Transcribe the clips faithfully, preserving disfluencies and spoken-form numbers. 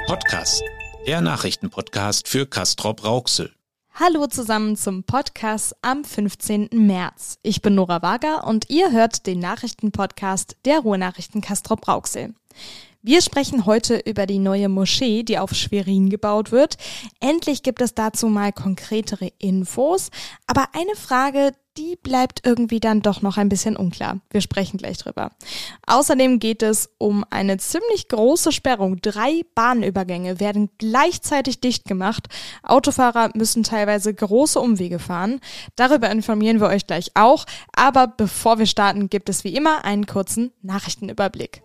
Podcast, der Nachrichtenpodcast für Castrop-Rauxel. Hallo zusammen zum Podcast am fünfzehnten März. Ich bin Nora Wager und ihr hört den Nachrichtenpodcast der Ruhrnachrichten Castrop-Rauxel. Wir sprechen heute über die neue Moschee, die auf Schwerin gebaut wird. Endlich gibt es dazu mal konkretere Infos. Aber eine Frage, die bleibt irgendwie dann doch noch ein bisschen unklar. Wir sprechen gleich drüber. Außerdem geht es um eine ziemlich große Sperrung. Drei Bahnübergänge werden gleichzeitig dicht gemacht. Autofahrer müssen teilweise große Umwege fahren. Darüber informieren wir euch gleich auch. Aber bevor wir starten, gibt es wie immer einen kurzen Nachrichtenüberblick.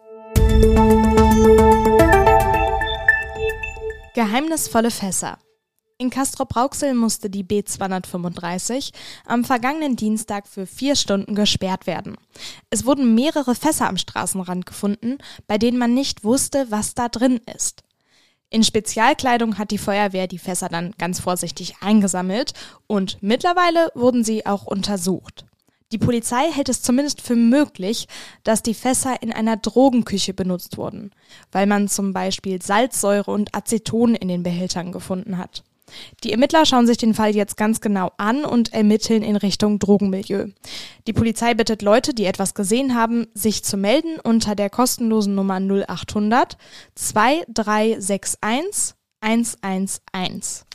Geheimnisvolle Fässer. In Castrop-Rauxel musste die B zweihundertfünfunddreißig am vergangenen Dienstag für vier Stunden gesperrt werden. Es wurden mehrere Fässer am Straßenrand gefunden, bei denen man nicht wusste, was da drin ist. In Spezialkleidung hat die Feuerwehr die Fässer dann ganz vorsichtig eingesammelt und mittlerweile wurden sie auch untersucht. Die Polizei hält es zumindest für möglich, dass die Fässer in einer Drogenküche benutzt wurden, weil man zum Beispiel Salzsäure und Aceton in den Behältern gefunden hat. Die Ermittler schauen sich den Fall jetzt ganz genau an und ermitteln in Richtung Drogenmilieu. Die Polizei bittet Leute, die etwas gesehen haben, sich zu melden unter der kostenlosen Nummer null achthundert zwei drei sechs eins eins eins eins.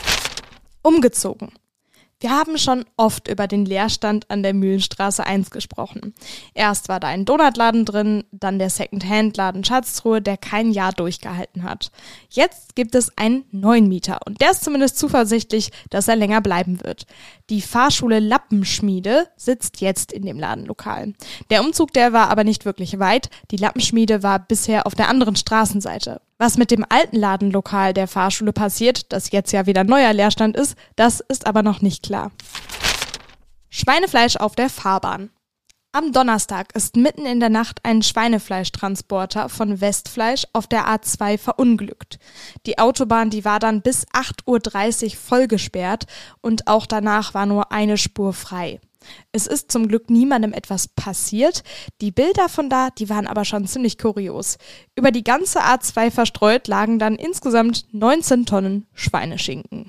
Umgezogen. Wir haben schon oft über den Leerstand an der Mühlenstraße eins gesprochen. Erst war da ein Donutladen drin, dann der Second-Hand-Laden Schatztruhe, der kein Jahr durchgehalten hat. Jetzt gibt es einen neuen Mieter und der ist zumindest zuversichtlich, dass er länger bleiben wird. Die Fahrschule Lappenschmiede sitzt jetzt in dem Ladenlokal. Der Umzug, der war aber nicht wirklich weit. Die Lappenschmiede war bisher auf der anderen Straßenseite. Was mit dem alten Ladenlokal der Fahrschule passiert, das jetzt ja wieder neuer Leerstand ist, das ist aber noch nicht klar. Schweinefleisch auf der Fahrbahn. Am Donnerstag ist mitten in der Nacht ein Schweinefleischtransporter von Westfleisch auf der A zwei verunglückt. Die Autobahn, die war dann bis acht Uhr dreißig voll gesperrt und auch danach war nur eine Spur frei. Es ist zum Glück niemandem etwas passiert. Die Bilder von da, die waren aber schon ziemlich kurios. Über die ganze A zwei verstreut lagen dann insgesamt neunzehn Tonnen Schweineschinken.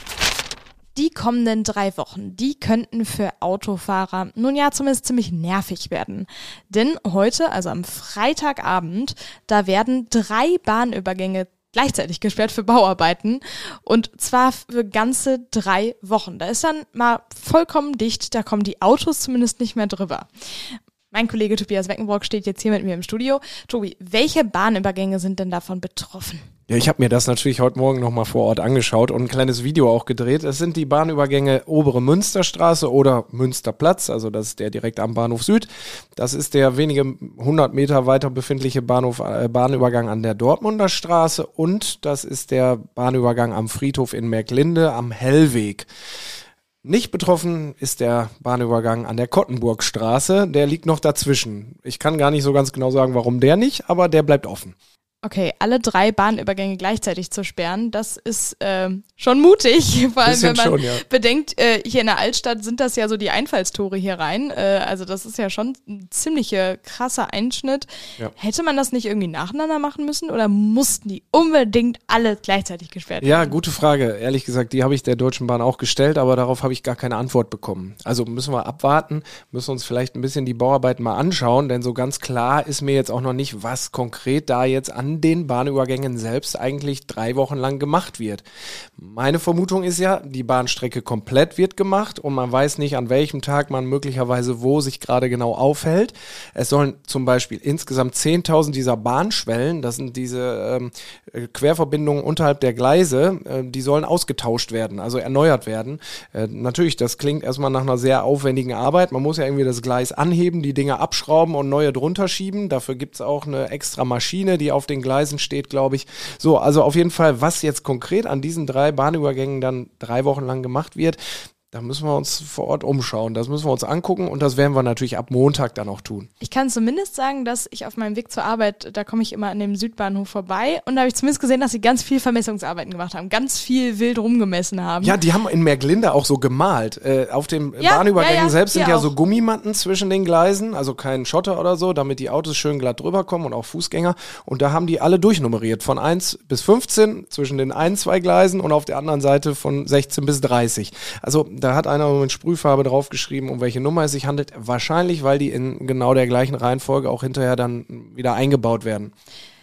Die kommenden drei Wochen, die könnten für Autofahrer nun ja zumindest ziemlich nervig werden. Denn heute, also am Freitagabend, da werden drei Bahnübergänge gleichzeitig gesperrt für Bauarbeiten und zwar für ganze drei Wochen. Da ist dann mal vollkommen dicht, da kommen die Autos zumindest nicht mehr drüber. Mein Kollege Tobias Weckenbrock steht jetzt hier mit mir im Studio. Tobi, welche Bahnübergänge sind denn davon betroffen? Ja, ich habe mir das natürlich heute Morgen nochmal vor Ort angeschaut und ein kleines Video auch gedreht. Es sind die Bahnübergänge Obere Münsterstraße oder Münsterplatz, also das ist der direkt am Bahnhof Süd. Das ist der wenige hundert Meter weiter befindliche Bahnhof, äh, Bahnübergang an der Dortmunder Straße und das ist der Bahnübergang am Friedhof in Merklinde am Hellweg. Nicht betroffen ist der Bahnübergang an der Kottenburgstraße, der liegt noch dazwischen. Ich kann gar nicht so ganz genau sagen, warum der nicht, aber der bleibt offen. Okay, alle drei Bahnübergänge gleichzeitig zu sperren, das ist äh, schon mutig, vor allem wenn man schon, ja. bedenkt, äh, hier in der Altstadt sind das ja so die Einfallstore hier rein, äh, also das ist ja schon ein ziemlicher krasser Einschnitt. Ja. Hätte man das nicht irgendwie nacheinander machen müssen oder mussten die unbedingt alle gleichzeitig gesperrt werden? Ja, gute Frage. Ehrlich gesagt, die habe ich der Deutschen Bahn auch gestellt, aber darauf habe ich gar keine Antwort bekommen. Also müssen wir abwarten, müssen uns vielleicht ein bisschen die Bauarbeiten mal anschauen, denn so ganz klar ist mir jetzt auch noch nicht, was konkret da jetzt an den Bahnübergängen selbst eigentlich drei Wochen lang gemacht wird. Meine Vermutung ist ja, die Bahnstrecke komplett wird gemacht und man weiß nicht, an welchem Tag man möglicherweise wo sich gerade genau aufhält. Es sollen zum Beispiel insgesamt zehntausend dieser Bahnschwellen, das sind diese ähm, Querverbindungen unterhalb der Gleise, äh, die sollen ausgetauscht werden, also erneuert werden. Äh, natürlich, das klingt erstmal nach einer sehr aufwendigen Arbeit. Man muss ja irgendwie das Gleis anheben, die Dinge abschrauben und neue drunter schieben. Dafür gibt es auch eine extra Maschine, die auf den Gleisen steht, glaube ich. So, also auf jeden Fall, was jetzt konkret an diesen drei Bahnübergängen dann drei Wochen lang gemacht wird, Da müssen wir uns vor Ort umschauen. Das müssen wir uns angucken und das werden wir natürlich ab Montag dann auch tun. Ich kann zumindest sagen, dass ich auf meinem Weg zur Arbeit, da komme ich immer an dem Südbahnhof vorbei und da habe ich zumindest gesehen, dass sie ganz viel Vermessungsarbeiten gemacht haben, ganz viel wild rumgemessen haben. Ja, die haben in Merglinde auch so gemalt. Äh, auf den ja, Bahnübergängen ja, ja, selbst sind ja auch. so Gummimatten zwischen den Gleisen, also kein Schotter oder so, damit die Autos schön glatt drüber kommen und auch Fußgänger. Und da haben die alle durchnummeriert, von eins bis fünfzehn zwischen den ein, zwei Gleisen und auf der anderen Seite von sechzehn bis dreißig. Also da hat einer mit Sprühfarbe draufgeschrieben, um welche Nummer es sich handelt. Wahrscheinlich, weil die in genau der gleichen Reihenfolge auch hinterher dann wieder eingebaut werden.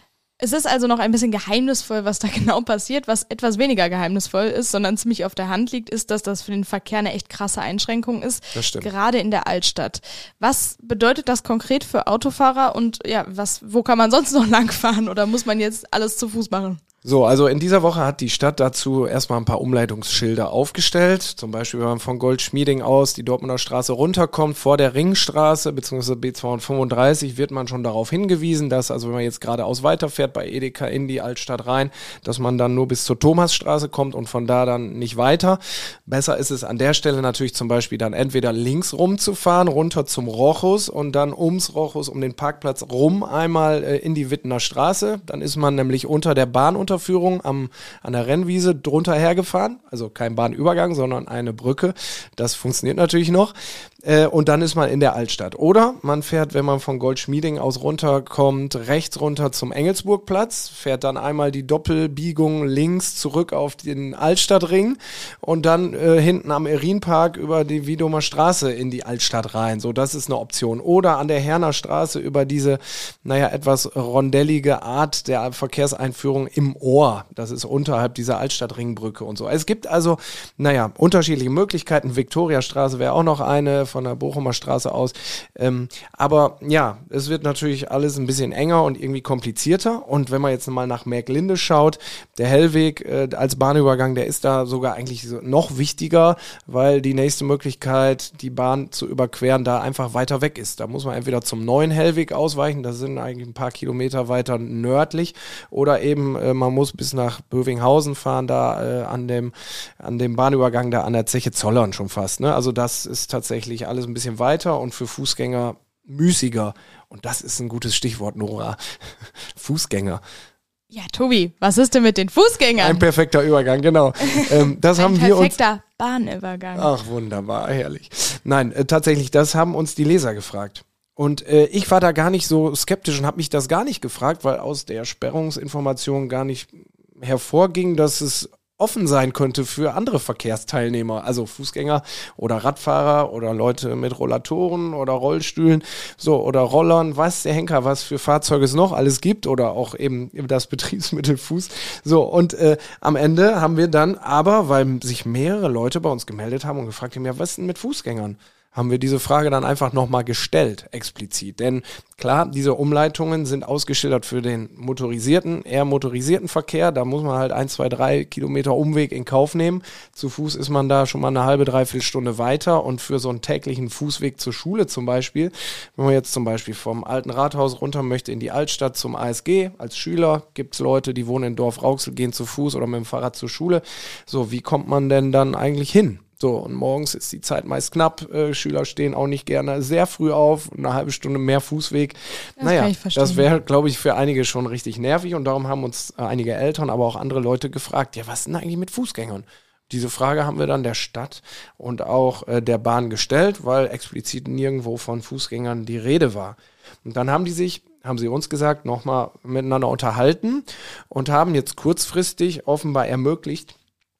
Es ist also noch ein bisschen geheimnisvoll, was da genau passiert. Was etwas weniger geheimnisvoll ist, sondern ziemlich auf der Hand liegt, ist, dass das für den Verkehr eine echt krasse Einschränkung ist. Das stimmt. Gerade in der Altstadt. Was bedeutet das konkret für Autofahrer und ja, was, wo kann man sonst noch langfahren oder muss man jetzt alles zu Fuß machen? So, also in dieser Woche hat die Stadt dazu erstmal ein paar Umleitungsschilder aufgestellt. Zum Beispiel, wenn man von Goldschmieding aus die Dortmunder Straße runterkommt, vor der Ringstraße bzw. B zweihundertfünfunddreißig wird man schon darauf hingewiesen, dass, also wenn man jetzt geradeaus weiterfährt bei Edeka in die Altstadt rein, dass man dann nur bis zur Thomasstraße kommt und von da dann nicht weiter. Besser ist es an der Stelle natürlich zum Beispiel dann entweder links rumzufahren, runter zum Rochus und dann ums Rochus, um den Parkplatz rum einmal äh, in die Wittener Straße. Dann ist man nämlich unter der Bahn Unterführung am, an der Rennwiese drunter hergefahren, also kein Bahnübergang, sondern eine Brücke. Das funktioniert natürlich noch. Äh, und dann ist man in der Altstadt. Oder man fährt, wenn man von Goldschmieding aus runterkommt, rechts runter zum Engelsburgplatz, fährt dann einmal die Doppelbiegung links zurück auf den Altstadtring und dann äh, hinten am Erinpark über die Wiedomer Straße in die Altstadt rein. So, das ist eine Option. Oder an der Herner Straße über diese, naja, etwas rondellige Art der Verkehrseinführung im Ohr. Das ist unterhalb dieser Altstadtringbrücke und so. Es gibt also, naja, unterschiedliche Möglichkeiten. Viktoriastraße wäre auch noch eine, von der Bochumer Straße aus. Ähm, aber ja, es wird natürlich alles ein bisschen enger und irgendwie komplizierter. Und wenn man jetzt mal nach Merglinde schaut, der Hellweg äh, als Bahnübergang, der ist da sogar eigentlich so noch wichtiger, weil die nächste Möglichkeit, die Bahn zu überqueren, da einfach weiter weg ist. Da muss man entweder zum neuen Hellweg ausweichen, das sind eigentlich ein paar Kilometer weiter nördlich, oder eben äh, man muss bis nach Bövinghausen fahren, da äh, an dem an dem Bahnübergang da an der Zeche Zollern schon fast. Ne? Also das ist tatsächlich alles ein bisschen weiter und für Fußgänger müßiger. Und das ist ein gutes Stichwort, Nora. Fußgänger. Ja, Tobi, was ist denn mit den Fußgängern? Ein perfekter Übergang, genau. Ähm, das Ein haben wir uns. perfekter Bahnübergang. Ach, wunderbar, herrlich. Nein, äh, tatsächlich, das haben uns die Leser gefragt. Und äh, ich war da gar nicht so skeptisch und habe mich das gar nicht gefragt, weil aus der Sperrungsinformation gar nicht hervorging, dass es offen sein könnte für andere Verkehrsteilnehmer, also Fußgänger oder Radfahrer oder Leute mit Rollatoren oder Rollstühlen, so, oder Rollern, weiß der Henker, was für Fahrzeuge es noch alles gibt, oder auch eben das Betriebsmittel Fuß. So, und äh, am Ende haben wir dann aber, weil sich mehrere Leute bei uns gemeldet haben und gefragt haben, ja, was ist denn mit Fußgängern? Haben wir diese Frage dann einfach nochmal gestellt, explizit. Denn klar, diese Umleitungen sind ausgeschildert für den motorisierten, eher motorisierten Verkehr. Da muss man halt ein, zwei, drei Kilometer Umweg in Kauf nehmen. Zu Fuß ist man da schon mal eine halbe, dreiviertel Stunde weiter. Und für so einen täglichen Fußweg zur Schule zum Beispiel, wenn man jetzt zum Beispiel vom alten Rathaus runter möchte in die Altstadt zum A S G, als Schüler gibt's Leute, die wohnen in Dorf-Rauxel, gehen zu Fuß oder mit dem Fahrrad zur Schule. So, wie kommt man denn dann eigentlich hin? So, und morgens ist die Zeit meist knapp. Äh, Schüler stehen auch nicht gerne sehr früh auf, eine halbe Stunde mehr Fußweg. Das naja, kann ich verstehen. das wäre, glaube ich, für einige schon richtig nervig. Und darum haben uns äh, einige Eltern, aber auch andere Leute gefragt, ja, was ist denn eigentlich mit Fußgängern? Diese Frage haben wir dann der Stadt und auch äh, der Bahn gestellt, weil explizit nirgendwo von Fußgängern die Rede war. Und dann haben die sich, haben sie uns gesagt, nochmal miteinander unterhalten und haben jetzt kurzfristig offenbar ermöglicht,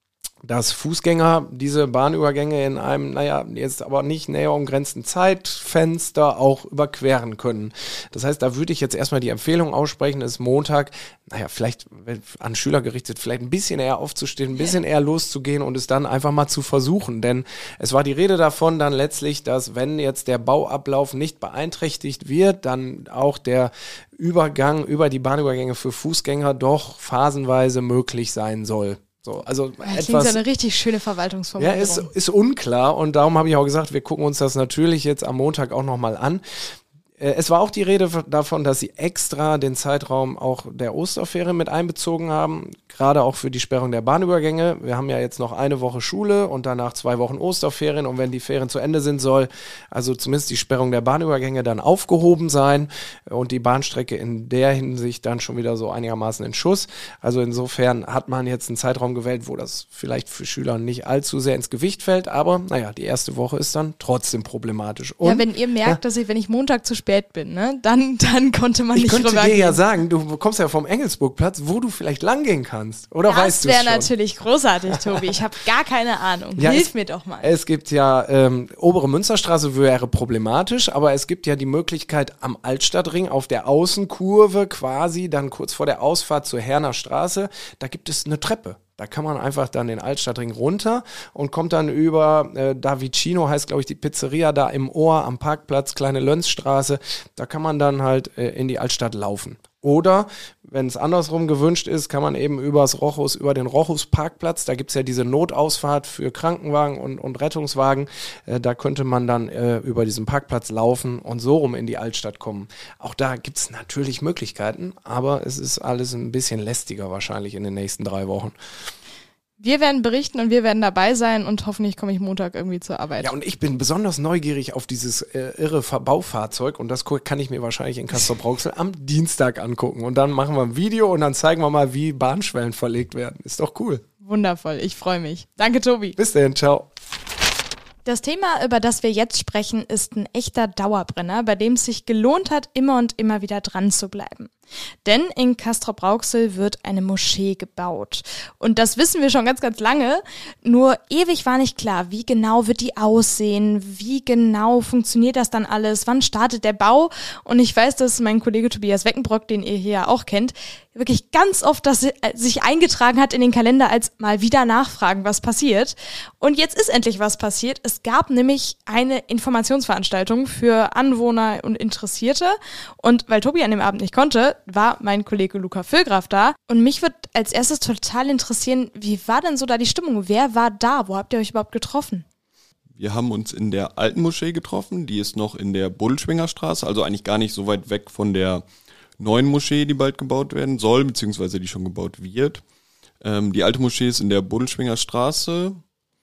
dass Fußgänger diese Bahnübergänge in einem, naja, jetzt aber nicht näher umgrenzten Zeitfenster auch überqueren können. Das heißt, da würde ich jetzt erstmal die Empfehlung aussprechen, ist Montag, naja, vielleicht an Schüler gerichtet, vielleicht ein bisschen eher aufzustehen, ein bisschen eher loszugehen und es dann einfach mal zu versuchen. Denn es war die Rede davon dann letztlich, dass wenn jetzt der Bauablauf nicht beeinträchtigt wird, dann auch der Übergang über die Bahnübergänge für Fußgänger doch phasenweise möglich sein soll. So, also Das klingt etwas, so eine richtig schöne ja, Verwaltungsformulierung. ist, ist unklar und darum habe ich auch gesagt, wir gucken uns das natürlich jetzt am Montag auch nochmal an. Es war auch die Rede davon, dass sie extra den Zeitraum auch der Osterferien mit einbezogen haben, gerade auch für die Sperrung der Bahnübergänge. Wir haben ja jetzt noch eine Woche Schule und danach zwei Wochen Osterferien und wenn die Ferien zu Ende sind, soll also zumindest die Sperrung der Bahnübergänge dann aufgehoben sein und die Bahnstrecke in der Hinsicht dann schon wieder so einigermaßen in Schuss. Also insofern hat man jetzt einen Zeitraum gewählt, wo das vielleicht für Schüler nicht allzu sehr ins Gewicht fällt, aber naja, die erste Woche ist dann trotzdem problematisch. Und, ja, wenn ihr merkt, ja, dass ich, wenn ich Montag zu spät bin, ne, dann, dann konnte man ich nicht rübergehen. Ich könnte dir ja sagen, du kommst ja vom Engelsburgplatz, wo du vielleicht langgehen kannst. Oder das weißt du es schon? Das wäre natürlich großartig, Tobi. Ich habe gar keine Ahnung. Ja, Hilf es, mir doch mal. Es gibt ja, ähm, obere Münsterstraße wäre problematisch, aber es gibt ja die Möglichkeit am Altstadtring auf der Außenkurve quasi, dann kurz vor der Ausfahrt zur Herner Straße, da gibt es eine Treppe. Da kann man einfach dann den Altstadtring runter und kommt dann über äh, Da Vicino, heißt glaube ich die Pizzeria, da im Ohr am Parkplatz, kleine Lönzstraße. Da kann man dann halt äh, in die Altstadt laufen. Oder, wenn es andersrum gewünscht ist, kann man eben übers Rochus, über den Rochus-Parkplatz, da gibt's ja diese Notausfahrt für Krankenwagen und, und Rettungswagen, äh, da könnte man dann äh, über diesen Parkplatz laufen und so rum in die Altstadt kommen. Auch da gibt's natürlich Möglichkeiten, aber es ist alles ein bisschen lästiger wahrscheinlich in den nächsten drei Wochen. Wir werden berichten und wir werden dabei sein und hoffentlich komme ich Montag irgendwie zur Arbeit. Ja, und ich bin besonders neugierig auf dieses äh, irre Baufahrzeug und das kann ich mir wahrscheinlich in Castrop-Rauxel am Dienstag angucken. Und dann machen wir ein Video und dann zeigen wir mal, wie Bahnschwellen verlegt werden. Ist doch cool. Wundervoll, ich freue mich. Danke, Tobi. Bis dann, ciao. Das Thema, über das wir jetzt sprechen, ist ein echter Dauerbrenner, bei dem es sich gelohnt hat, immer und immer wieder dran zu bleiben. Denn in Castrop-Rauxel wird eine Moschee gebaut. Und das wissen wir schon ganz, ganz lange. Nur ewig war nicht klar, wie genau wird die aussehen, wie genau funktioniert das dann alles, wann startet der Bau. Und ich weiß, dass mein Kollege Tobias Weckenbrock, den ihr hier auch kennt, wirklich ganz oft das sich eingetragen hat in den Kalender als mal wieder nachfragen, was passiert. Und jetzt ist endlich was passiert. Es gab nämlich eine Informationsveranstaltung für Anwohner und Interessierte. Und weil Tobi an dem Abend nicht konnte, war mein Kollege Luca Füllgraf da. Und mich würde als erstes total interessieren, wie war denn so da die Stimmung? Wer war da? Wo habt ihr euch überhaupt getroffen? Wir haben uns in der alten Moschee getroffen. Die ist noch in der Buddelschwinger Straße, also eigentlich gar nicht so weit weg von der neuen Moschee, die bald gebaut werden soll, beziehungsweise die schon gebaut wird. Ähm, die alte Moschee ist in der Buddelschwinger Straße.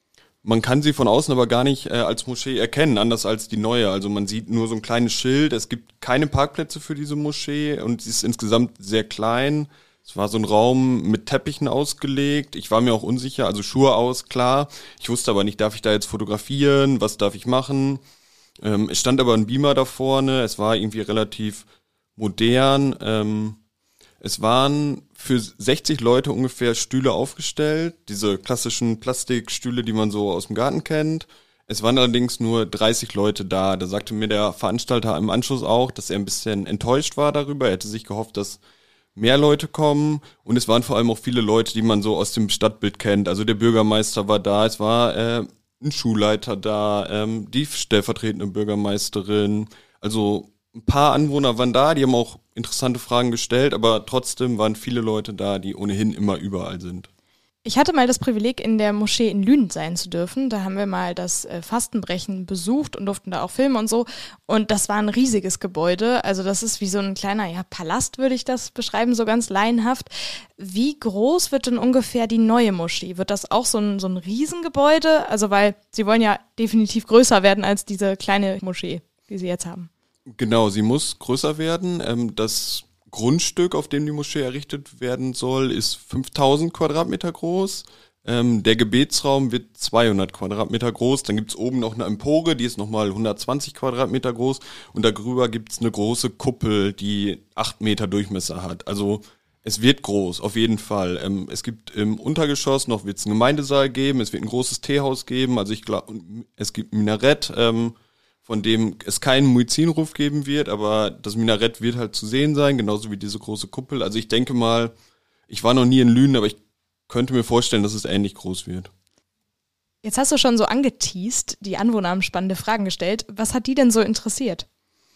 Man kann sie von außen aber gar nicht äh, als Moschee erkennen, anders als die neue. Also man sieht nur so ein kleines Schild. Es gibt keine Parkplätze für diese Moschee und sie ist insgesamt sehr klein. Es war so ein Raum mit Teppichen ausgelegt. Ich war mir auch unsicher, also Schuhe aus, klar. Ich wusste aber nicht, darf ich da jetzt fotografieren? Was darf ich machen? Ähm, es stand aber ein Beamer da vorne. Es war irgendwie relativ modern. Ähm, es waren für sechzig Leute ungefähr Stühle aufgestellt, diese klassischen Plastikstühle, die man so aus dem Garten kennt. Es waren allerdings nur dreißig Leute da. Da sagte mir der Veranstalter im Anschluss auch, dass er ein bisschen enttäuscht war darüber. Er hätte sich gehofft, dass mehr Leute kommen. Und es waren vor allem auch viele Leute, die man so aus dem Stadtbild kennt. Also der Bürgermeister war da, es war äh, ein Schulleiter da, ähm, die stellvertretende Bürgermeisterin. Also ein paar Anwohner waren da, die haben auch interessante Fragen gestellt, aber trotzdem waren viele Leute da, die ohnehin immer überall sind. Ich hatte mal das Privileg, in der Moschee in Lünen sein zu dürfen. Da haben wir mal das äh, Fastenbrechen besucht und durften da auch filmen und so. Und das war ein riesiges Gebäude. Also das ist wie so ein kleiner ja, Palast, würde ich das beschreiben, so ganz laienhaft. Wie groß wird denn ungefähr die neue Moschee? Wird das auch so ein, so ein Riesengebäude? Also weil sie wollen ja definitiv größer werden als diese kleine Moschee, die sie jetzt haben. Genau, sie muss größer werden. Ähm, das Grundstück, auf dem die Moschee errichtet werden soll, ist fünftausend Quadratmeter groß. Ähm, der Gebetsraum wird zweihundert Quadratmeter groß. Dann gibt's oben noch eine Empore, die ist nochmal hundertzwanzig Quadratmeter groß. Und darüber gibt's eine große Kuppel, die acht Meter Durchmesser hat. Also es wird groß, auf jeden Fall. Ähm, es gibt im Untergeschoss noch wird's einen Gemeindesaal geben. Es wird ein großes Teehaus geben. Also ich glaube, es gibt ein Minarett, ähm, von dem es keinen Muezzinruf geben wird, aber das Minarett wird halt zu sehen sein, genauso wie diese große Kuppel. Also ich denke mal, ich war noch nie in Lünen, aber ich könnte mir vorstellen, dass es ähnlich groß wird. Jetzt hast du schon so angeteast, die Anwohner haben spannende Fragen gestellt. Was hat die denn so interessiert?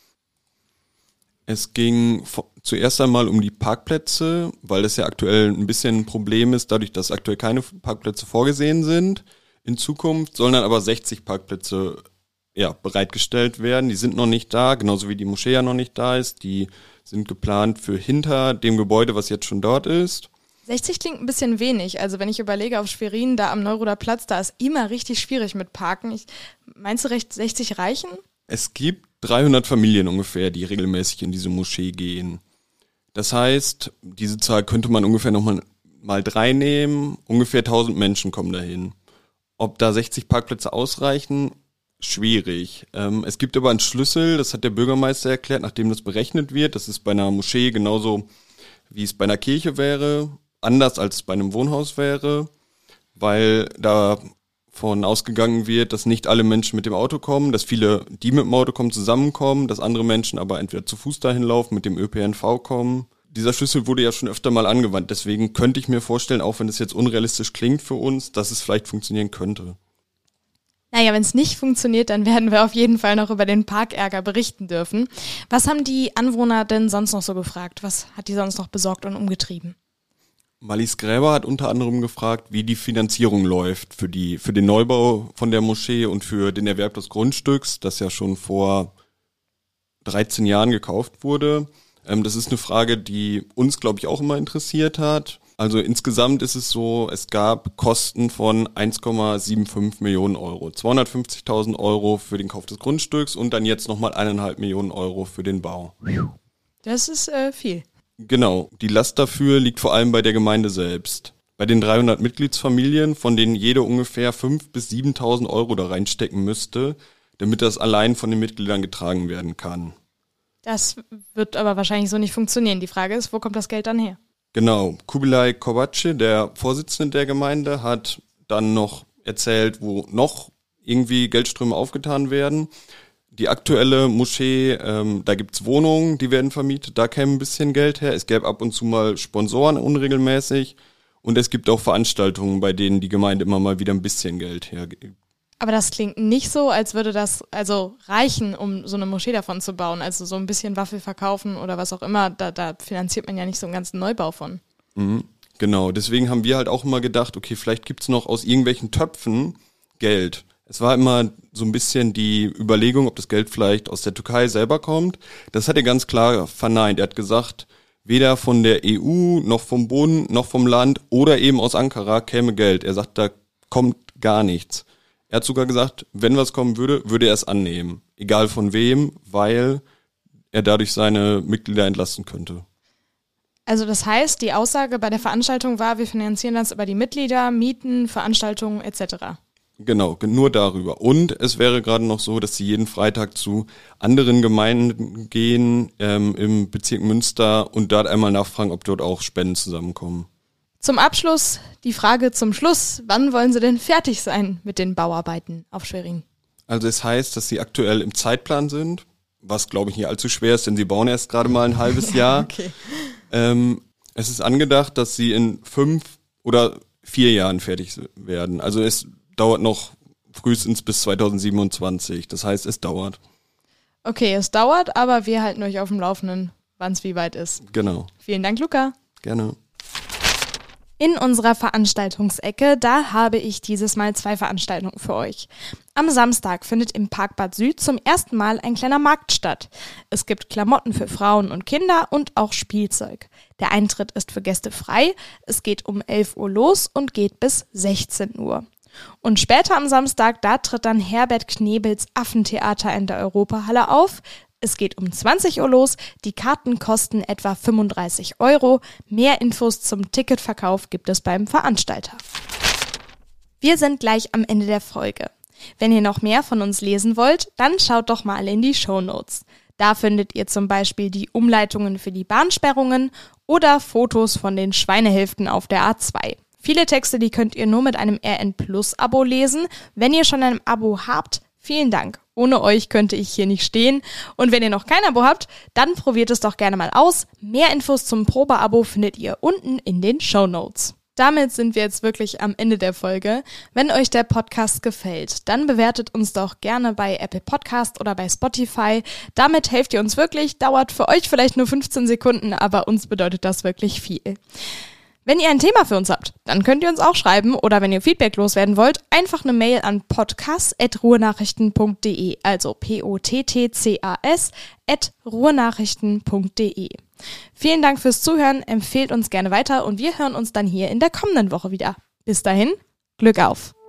Es ging zuerst einmal um die Parkplätze, weil das ja aktuell ein bisschen ein Problem ist, dadurch, dass aktuell keine Parkplätze vorgesehen sind. In Zukunft sollen dann aber sechzig Parkplätze ja, bereitgestellt werden. Die sind noch nicht da, genauso wie die Moschee ja noch nicht da ist. Die sind geplant für hinter dem Gebäude, was jetzt schon dort ist. sechzig klingt ein bisschen wenig. Also wenn ich überlege, auf Schwerin, da am Neuroder Platz, da ist immer richtig schwierig mit Parken. Ich, meinst du, recht sechzig reichen? Es gibt dreihundert Familien ungefähr, die regelmäßig in diese Moschee gehen. Das heißt, diese Zahl könnte man ungefähr nochmal mal drei nehmen. Ungefähr tausend Menschen kommen dahin. Ob da sechzig Parkplätze ausreichen? Schwierig. Ähm, es gibt aber einen Schlüssel, das hat der Bürgermeister erklärt, nachdem das berechnet wird. Das ist bei einer Moschee genauso, wie es bei einer Kirche wäre, anders als es bei einem Wohnhaus wäre, weil davon ausgegangen wird, dass nicht alle Menschen mit dem Auto kommen, dass viele, die mit dem Auto kommen, zusammenkommen, dass andere Menschen aber entweder zu Fuß dahin laufen, mit dem Ö P N V kommen. Dieser Schlüssel wurde ja schon öfter mal angewandt, deswegen könnte ich mir vorstellen, auch wenn es jetzt unrealistisch klingt für uns, dass es vielleicht funktionieren könnte. Naja, wenn es nicht funktioniert, dann werden wir auf jeden Fall noch über den Parkärger berichten dürfen. Was haben die Anwohner denn sonst noch so gefragt? Was hat die sonst noch besorgt und umgetrieben? Marlies Gräber hat unter anderem gefragt, wie die Finanzierung läuft für die für den Neubau von der Moschee und für den Erwerb des Grundstücks, das ja schon vor dreizehn Jahren gekauft wurde. Ähm, das ist eine Frage, die uns, glaube ich, auch immer interessiert hat. Also insgesamt ist es so, es gab Kosten von eins Komma fünfundsiebzig Millionen Euro. zweihundertfünfzigtausend Euro für den Kauf des Grundstücks und dann jetzt nochmal eineinhalb Millionen Euro für den Bau. Das ist äh, viel. Genau, die Last dafür liegt vor allem bei der Gemeinde selbst. Bei den dreihundert Mitgliedsfamilien, von denen jede ungefähr fünftausend bis siebentausend Euro da reinstecken müsste, damit das allein von den Mitgliedern getragen werden kann. Das wird aber wahrscheinlich so nicht funktionieren. Die Frage ist, wo kommt das Geld dann her? Genau, Kubilay Kovace, der Vorsitzende der Gemeinde, hat dann noch erzählt, wo noch irgendwie Geldströme aufgetan werden. Die aktuelle Moschee, ähm, da gibt's Wohnungen, die werden vermietet, da käme ein bisschen Geld her. Es gäbe ab und zu mal Sponsoren unregelmäßig und es gibt auch Veranstaltungen, bei denen die Gemeinde immer mal wieder ein bisschen Geld hergibt. Aber das klingt nicht so, als würde das also reichen, um so eine Moschee davon zu bauen. Also so ein bisschen Waffel verkaufen oder was auch immer, da, da finanziert man ja nicht so einen ganzen Neubau von. Mhm, genau, deswegen haben wir halt auch immer gedacht, okay, vielleicht gibt's noch aus irgendwelchen Töpfen Geld. Es war immer so ein bisschen die Überlegung, ob das Geld vielleicht aus der Türkei selber kommt. Das hat er ganz klar verneint. Er hat gesagt, weder von der E U, noch vom Bund, noch vom Land oder eben aus Ankara käme Geld. Er sagt, da kommt gar nichts. Er hat sogar gesagt, wenn was kommen würde, würde er es annehmen. Egal von wem, weil er dadurch seine Mitglieder entlasten könnte. Also das heißt, die Aussage bei der Veranstaltung war, wir finanzieren das über die Mitglieder, Mieten, Veranstaltungen et cetera. Genau, nur darüber. Und es wäre gerade noch so, dass sie jeden Freitag zu anderen Gemeinden gehen ähm, im Bezirk Münster und dort einmal nachfragen, ob dort auch Spenden zusammenkommen. Zum Abschluss die Frage zum Schluss. Wann wollen Sie denn fertig sein mit den Bauarbeiten auf Schwerin? Also es heißt, dass sie aktuell im Zeitplan sind, was glaube ich nicht allzu schwer ist, denn sie bauen erst gerade mal ein halbes Jahr. Okay. Ähm, es ist angedacht, dass sie in fünf oder vier Jahren fertig werden. Also es dauert noch frühestens bis zweitausendsiebenundzwanzig. Das heißt, es dauert. Okay, es dauert, aber wir halten euch auf dem Laufenden, wann es wie weit ist. Genau. Vielen Dank, Luca. Gerne. In unserer Veranstaltungsecke, da habe ich dieses Mal zwei Veranstaltungen für euch. Am Samstag findet im Park Bad Süd zum ersten Mal ein kleiner Markt statt. Es gibt Klamotten für Frauen und Kinder und auch Spielzeug. Der Eintritt ist für Gäste frei. Es geht um elf Uhr los und geht bis sechzehn Uhr. Und später am Samstag, da tritt dann Herbert Knebels Affentheater in der Europahalle auf. Es geht um zwanzig Uhr los, die Karten kosten etwa fünfunddreißig Euro. Mehr Infos zum Ticketverkauf gibt es beim Veranstalter. Wir sind gleich am Ende der Folge. Wenn ihr noch mehr von uns lesen wollt, dann schaut doch mal in die Shownotes. Da findet ihr zum Beispiel die Umleitungen für die Bahnsperrungen oder Fotos von den Schweinehälften auf der A zwei. Viele Texte, die könnt ihr nur mit einem R N Plus Abo lesen. Wenn ihr schon ein Abo habt, vielen Dank. Ohne euch könnte ich hier nicht stehen. Und wenn ihr noch kein Abo habt, dann probiert es doch gerne mal aus. Mehr Infos zum Probeabo findet ihr unten in den Shownotes. Damit sind wir jetzt wirklich am Ende der Folge. Wenn euch der Podcast gefällt, dann bewertet uns doch gerne bei Apple Podcast oder bei Spotify. Damit helft ihr uns wirklich. Dauert für euch vielleicht nur fünfzehn Sekunden, aber uns bedeutet das wirklich viel. Wenn ihr ein Thema für uns habt, dann könnt ihr uns auch schreiben oder wenn ihr Feedback loswerden wollt, einfach eine Mail an podcast at ruhrnachrichten punkt de, also P O T T C A S at ruhrnachrichten punkt de. Vielen Dank fürs Zuhören, empfehlt uns gerne weiter und wir hören uns dann hier in der kommenden Woche wieder. Bis dahin, Glück auf!